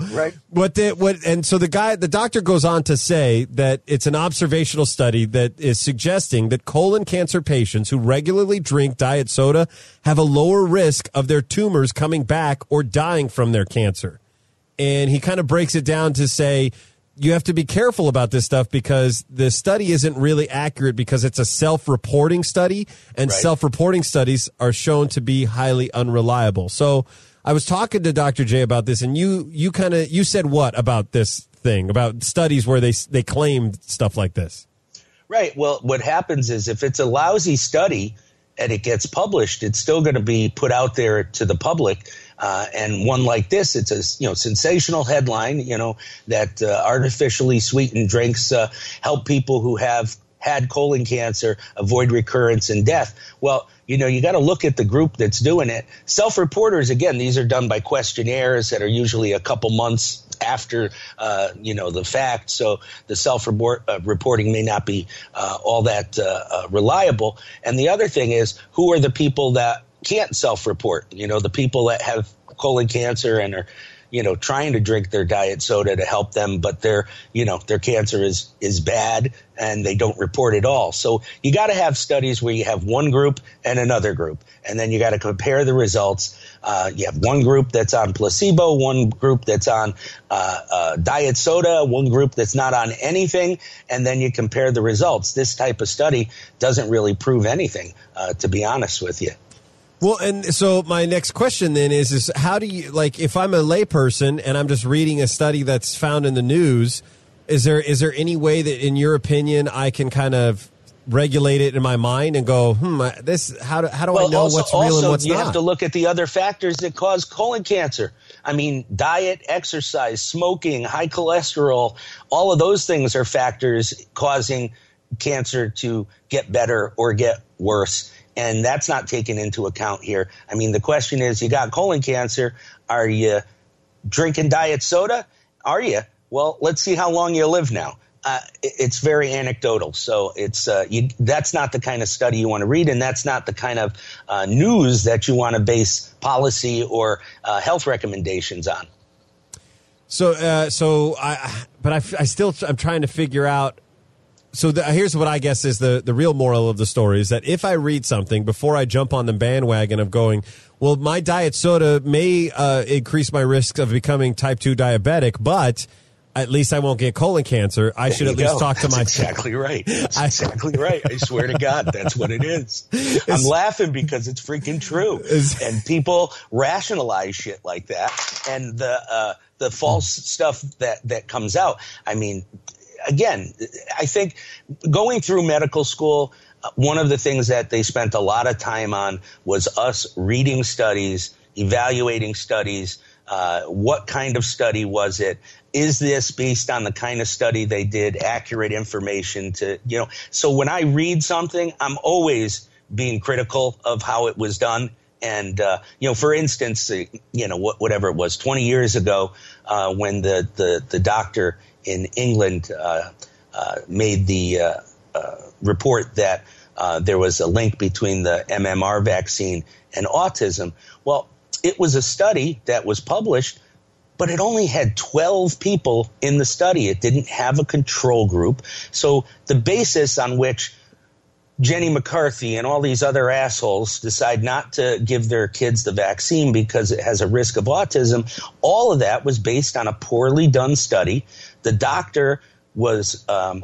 the doctor goes on to say that it's an observational study that is suggesting that colon cancer patients who regularly drink diet soda have a lower risk of their tumors coming back or dying from their cancer. And he kind of breaks it down to say you have to be careful about this stuff because the study isn't really accurate because it's a self-reporting study, and self-reporting studies are shown to be highly unreliable. So I was talking to Dr. J about this, and you said what about this thing, about studies where they claimed stuff like this? Right. Well, what happens is if it's a lousy study and it gets published, it's still going to be put out there to the public. And one like this, it's a sensational headline, that artificially sweetened drinks help people who have had colon cancer avoid recurrence and death. Well, you got to look at the group that's doing it. Self-reporters, again, these are done by questionnaires that are usually a couple months after, the fact. So the self-reporting may not be all that reliable. And the other thing is, who are the people that can't self-report? The people that have colon cancer and are trying to drink their diet soda to help them, but their cancer is bad and they don't report at all. So you got to have studies where you have one group and another group, and then you got to compare the results. You have one group that's on placebo, one group that's on diet soda, one group that's not on anything, and then you compare the results. This type of study doesn't really prove anything, to be honest with you. Well, and so my next question then is how do you, like, if I'm a layperson and I'm just reading a study that's found in the news, is there any way that, in your opinion, I can kind of regulate it in my mind and go, how do I know what's real and what's not? You have to look at the other factors that cause colon cancer. I mean, diet, exercise, smoking, high cholesterol, all of those things are factors causing cancer to get better or get worse. And that's not taken into account here. I mean, the question is, you got colon cancer. Are you drinking diet soda? Are you? Well, let's see how long you live now. It's very anecdotal. So that's not the kind of study you want to read, and that's not the kind of news that you want to base policy or health recommendations on. I'm trying to figure out. So here's what I guess is the real moral of the story is that if I read something before I jump on the bandwagon of going, well, my diet soda may increase my risk of becoming type 2 diabetic, but at least I won't get colon cancer. I should at least talk to my. That's exactly right. That's exactly right. I swear to God, that's what it is. I'm laughing because it's freaking true. And people rationalize shit like that. And the false stuff that comes out. I mean, again, I think going through medical school, one of the things that they spent a lot of time on was us reading studies, evaluating studies. What kind of study was it? Is this based on the kind of study they did, accurate information so when I read something, I'm always being critical of how it was done. And, for instance, whatever it was 20 years ago, when the doctor in England made the report that there was a link between the MMR vaccine and autism. Well, it was a study that was published, but it only had 12 people in the study. It didn't have a control group. So the basis on which Jenny McCarthy and all these other assholes decide not to give their kids the vaccine because it has a risk of autism, all of that was based on a poorly done study. The doctor was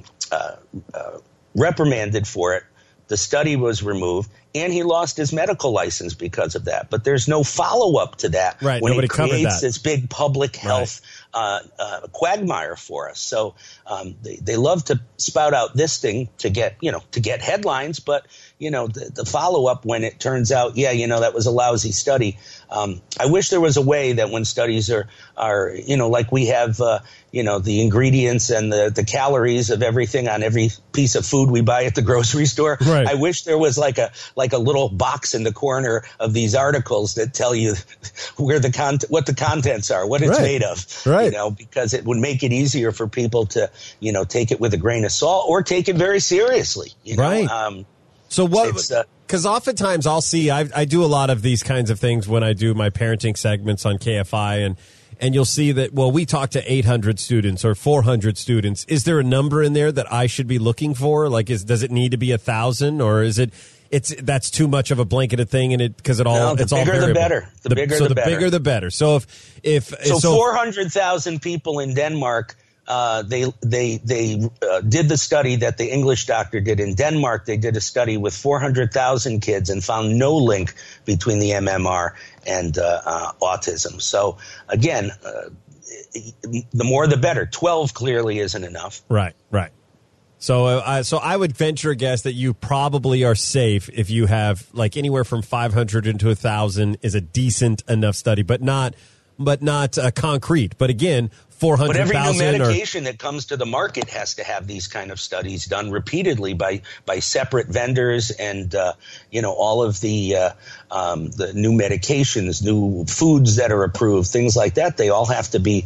reprimanded for it. The study was removed, and he lost his medical license because of that. But there's no follow-up to that when it creates creates this big public health quagmire for us. So they love to spout out this thing to get headlines, but the follow-up when it turns out, that was a lousy study. I wish there was a way that when studies are like we have, the ingredients and the calories of everything on every piece of food we buy at the grocery store. Right. I wish there was like a little box in the corner of these articles that tell you what the contents are, what it's made of. Right. Because it would make it easier for people to, take it with a grain of salt or take it very seriously. Right. So what? Because oftentimes I'll see, I do a lot of these kinds of things when I do my parenting segments on KFI, and you'll see that, well, we talk to 800 students or 400 students. Is there a number in there that I should be looking for? Like, does it need to be 1,000, or is that's too much of a blanketed thing, and it's all bigger variable? the better. The bigger the better. So if 400,000 people in Denmark. They did the study that the English doctor did in Denmark. They did a study with 400,000 kids and found no link between the MMR and autism. So again, the more the better. 12 clearly isn't enough. Right. So I would venture a guess that you probably are safe if you have like anywhere from 500 into 1,000 is a decent enough study, but not concrete. But again, 400,000. But every new medication that comes to the market has to have these kind of studies done repeatedly by separate vendors, and all of the new medications, new foods that are approved, things like that. They all have to be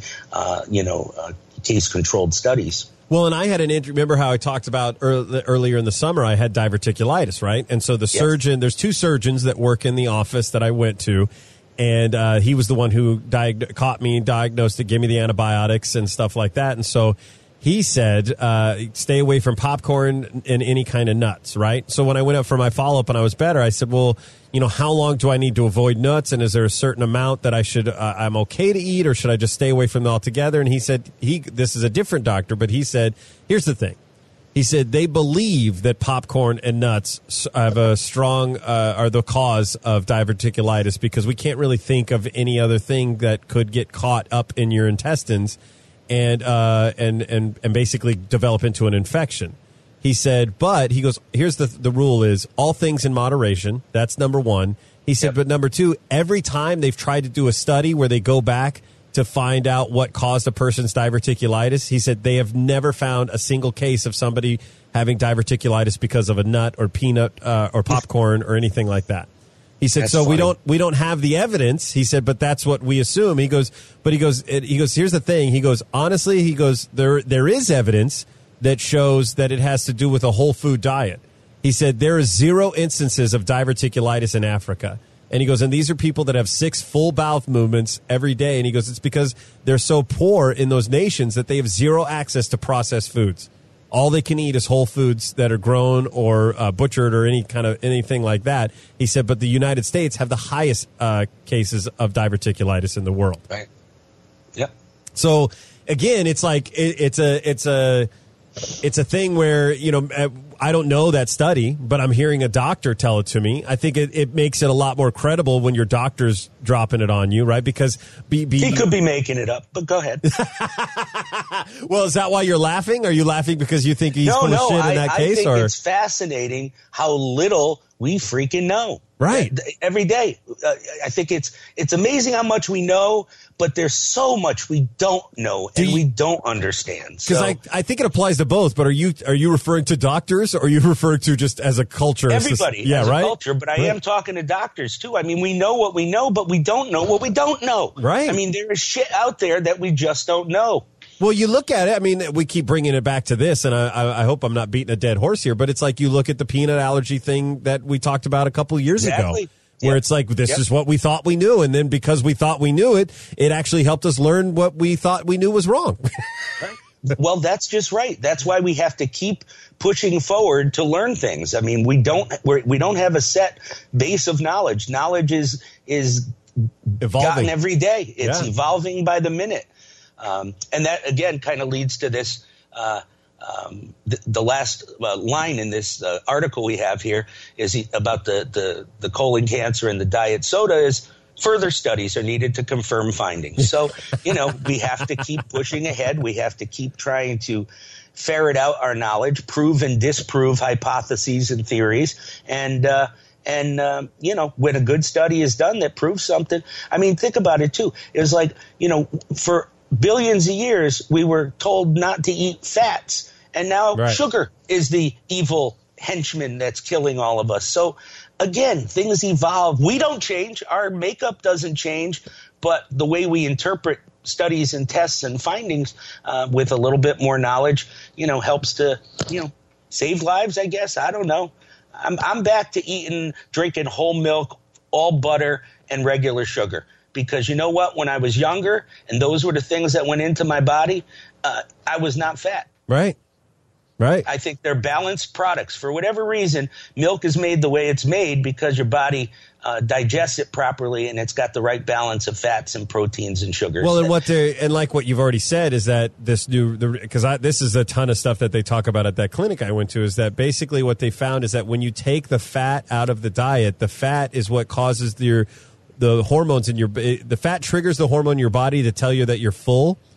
case controlled studies. Well, and I had remember how I talked about earlier in the summer, I had diverticulitis, right? And so the surgeon, there's two surgeons that work in the office that I went to, and he was the one who caught me, diagnosed it, gave me the antibiotics and stuff like that. And so he said, stay away from popcorn and any kind of nuts, right? So when I went up for my follow-up and I was better, I said, well, how long do I need to avoid nuts? And is there a certain amount that I'm okay to eat, or should I just stay away from them altogether? And he said, this is a different doctor, but he said, here's the thing. He said they believe that popcorn and nuts have a strong are the cause of diverticulitis, because we can't really think of any other thing that could get caught up in your intestines and basically develop into an infection. He said, but he goes, here's the rule is all things in moderation. That's number one. He said, but number two, every time they've tried to do a study where they go back to find out what caused a person's diverticulitis, he said they have never found a single case of somebody having diverticulitis because of a nut or peanut or popcorn or anything like that. He said, that's so funny. we don't have the evidence. He said, but that's what we assume. He goes, here's the thing. He goes, honestly, he goes, there is evidence that shows that it has to do with a whole food diet. He said there is 0 instances of diverticulitis in Africa. And he goes, and these are people that have 6 full bowel movements every day. And he goes, it's because they're so poor in those nations that they have 0 access to processed foods. All they can eat is whole foods that are grown or butchered or anything like that. He said, but the United States have the highest cases of diverticulitis in the world. Right. Yep. So again, it's like it's a thing where, I don't know that study, but I'm hearing a doctor tell it to me. I think it makes it a lot more credible when your doctor's dropping it on you, right? Because he could be making it up, but go ahead. Well, is that why you're laughing? Are you laughing because you think he's full of shit in that case? I think it's fascinating how little we freaking know. Right. Every day. I think it's amazing how much we know, but there's so much we don't know and we don't understand. Because I think it applies to both, but are you referring to doctors, or are you referring to just as a culture? Everybody as a culture, but I am talking to doctors too. I mean, we know what we know, but we don't know what we don't know. Right. I mean, there is shit out there that we just don't know. Well, you look at it. I mean, we keep bringing it back to this, and I hope I'm not beating a dead horse here, but it's like you look at the peanut allergy thing that we talked about a couple of years ago, where it's like, this is what we thought we knew, and then because we thought we knew it, it actually helped us learn what we thought we knew was wrong. Right. Well, that's just right. That's why we have to keep pushing forward to learn things. I mean, we don't have a set base of knowledge. Knowledge is evolving gotten every day. It's evolving by the minute. And that, again, kind of leads to this, the last line in this article we have here is about the colon cancer and the diet soda is further studies are needed to confirm findings. So, we have to keep pushing ahead. We have to keep trying to ferret out our knowledge, prove and disprove hypotheses and theories. And when a good study is done that proves something, I mean, think about it too. It was like, for billions of years, we were told not to eat fats, and now sugar is the evil henchman that's killing all of us. So again, things evolve. We don't change. Our makeup doesn't change, but the way we interpret studies and tests and findings with a little bit more knowledge, helps to, save lives, I guess. I don't know. I'm back to drinking whole milk, all butter, and regular sugar. Because you know what? When I was younger, and those were the things that went into my body, I was not fat. Right. I think they're balanced products. For whatever reason, milk is made the way it's made because your body digests it properly, and it's got the right balance of fats and proteins and sugars. Well, and like what you've already said is that this this is a ton of stuff that they talk about at that clinic I went to, is that basically what they found is that when you take the fat out of the diet, the fat is what causes the hormones in the fat triggers the hormone in your body to tell you that you're full.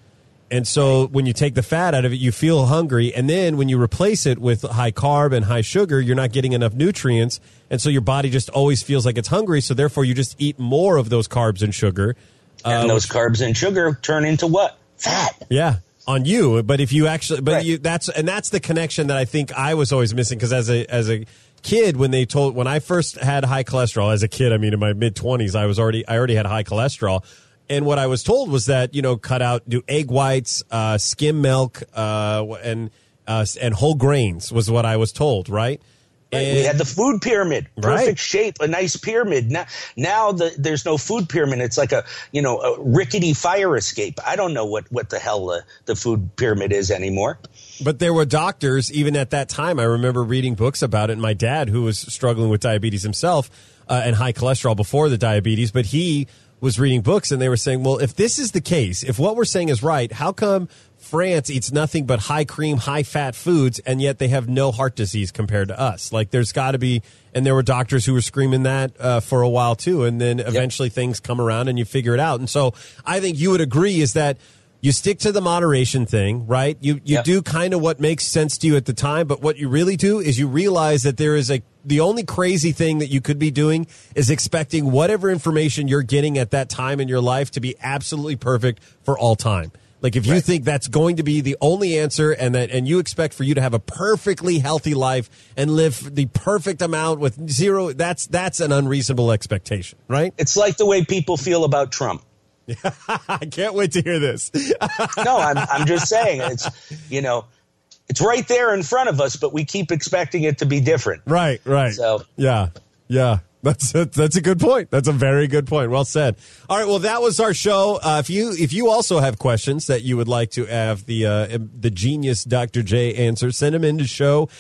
And so when you take the fat out of it, you feel hungry. And then when you replace it with high carb and high sugar, you're not getting enough nutrients. And so your body just always feels like it's hungry. So therefore, you just eat more of those carbs and sugar. And those carbs and sugar turn into what? Fat. Yeah. On you. But if you actually, but right. That's the connection that I think I was always missing. Because as a kid, when I first had high cholesterol, as a kid, I mean, in my mid-20s, I already had high cholesterol. And what I was told was that, do egg whites, skim milk, and whole grains was what I was told, right? And we had the food pyramid, perfect shape, a nice pyramid. Now there's no food pyramid. It's like a rickety fire escape. I don't know what the hell the food pyramid is anymore. But there were doctors, even at that time, I remember reading books about it. And my dad, who was struggling with diabetes himself and high cholesterol before the diabetes, but he was reading books and they were saying, well, if this is the case, if what we're saying is right, how come France eats nothing but high cream, high fat foods, and yet they have no heart disease compared to us? Like there's got to be, and there were doctors who were screaming that for a while too. And then eventually things come around and you figure it out. And so I think you would agree is that you stick to the moderation thing, right? You do kind of what makes sense to you at the time, but what you really do is you realize that there is the only crazy thing that you could be doing is expecting whatever information you're getting at that time in your life to be absolutely perfect for all time. Like if you think that's going to be the only answer and you expect for you to have a perfectly healthy life and live the perfect amount with zero, that's an unreasonable expectation, right? It's like the way people feel about Trump. I can't wait to hear this. No, I'm just saying it's it's right there in front of us, but we keep expecting it to be different. Right. So yeah. That's a good point. That's a very good point. Well said. All right. Well, that was our show. If you also have questions that you would like to have the genius Dr. J answer, send them into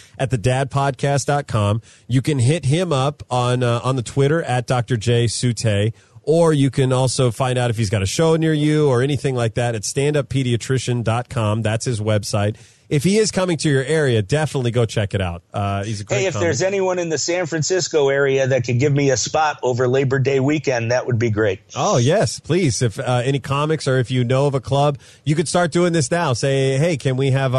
show@thedadpodcast.com. You can hit him up on the Twitter at Dr. J Sute. Or you can also find out if he's got a show near you or anything like that at standuppediatrician.com. That's his website. If he is coming to your area, definitely go check it out. He's a great if comic. There's anyone in the San Francisco area that could give me a spot over Labor Day weekend, that would be great. Oh, yes, please. If any comics or if you know of a club, you could start doing this now. Say, hey, can we have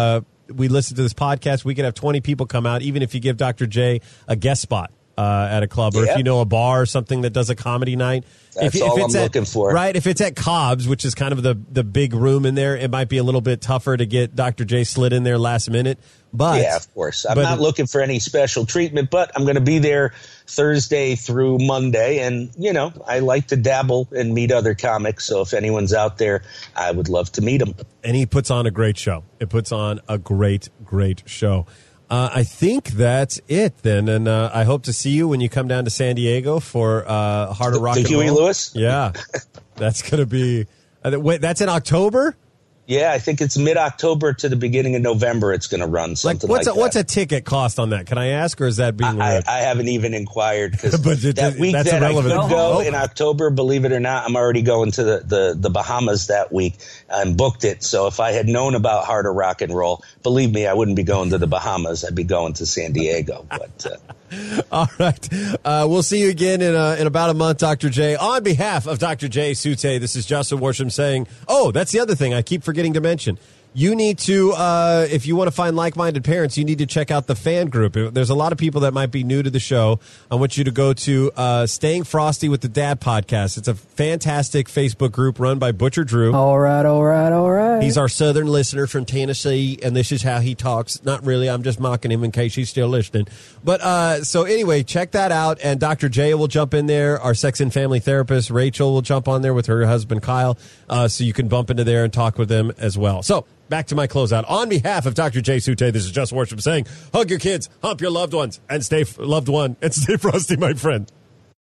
we listen to this podcast, we could have 20 people come out, even if you give Dr. J a guest spot. At a club, or if you know a bar or something that does a comedy night. That's all I'm looking for. Right, if it's at Cobb's, which is kind of the big room in there, it might be a little bit tougher to get Dr. J slid in there last minute. But yeah, of course. I'm not looking for any special treatment, but I'm going to be there Thursday through Monday. And, I like to dabble and meet other comics. So if anyone's out there, I would love to meet them. And he puts on a great show. It puts on a great, great show. I think that's it then, and I hope to see you when you come down to San Diego for Heart of Rock and Roll. Huey Lewis? Yeah, that's going to be wait, that's in October? Yeah, I think it's mid-October to the beginning of November it's going to run, something like that. What's a ticket cost on that? Can I ask, or is that being weird? I haven't even inquired, because that week that's that irrelevant. I could go in October, believe it or not, I'm already going to the Bahamas that week and booked it. So if I had known about Heart of Rock and Roll, believe me, I wouldn't be going to the Bahamas. I'd be going to San Diego. But all right. We'll see you again in about a month, Dr. J. On behalf of Dr. J Sute, this is Justin Worsham saying, that's the other thing I keep forgetting to mention. You need to, if you want to find like-minded parents, you need to check out the fan group. There's a lot of people that might be new to the show. I want you to go to Staying Frosty with the Dad podcast. It's a fantastic Facebook group run by Butcher Drew. All right. He's our southern listener from Tennessee, and this is how he talks. Not really. I'm just mocking him in case he's still listening. But so anyway, check that out, and Dr. J will jump in there. Our sex and family therapist, Rachel, will jump on there with her husband, Kyle, so you can bump into there and talk with them as well. So back to my closeout. On behalf of Dr. J Sute, this is Just Worship saying, hug your kids, hump your loved ones, and stay frosty, my friend.